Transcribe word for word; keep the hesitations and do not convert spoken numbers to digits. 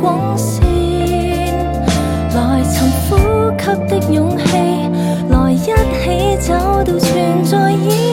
光线，来寻呼吸的勇气，来一起找到存在意义。